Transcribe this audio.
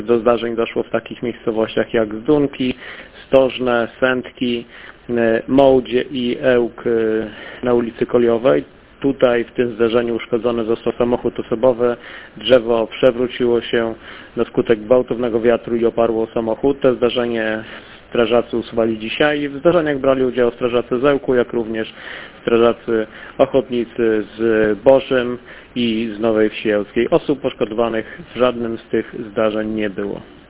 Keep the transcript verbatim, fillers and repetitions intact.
Do zdarzeń doszło w takich miejscowościach jak Zdunki, Stożne, Sędki, Mołdzie i Ełk na ulicy Koliowej. Tutaj w tym zdarzeniu uszkodzony został samochód osobowy, drzewo przewróciło się na skutek gwałtownego wiatru i oparło samochód. To zdarzenie strażacy usuwali dzisiaj. W zdarzeniach brali udział strażacy z Ełku, jak również strażacy ochotnicy z Bożym i z Nowej Wsi Ełckiej. Osób poszkodowanych w żadnym z tych zdarzeń nie było.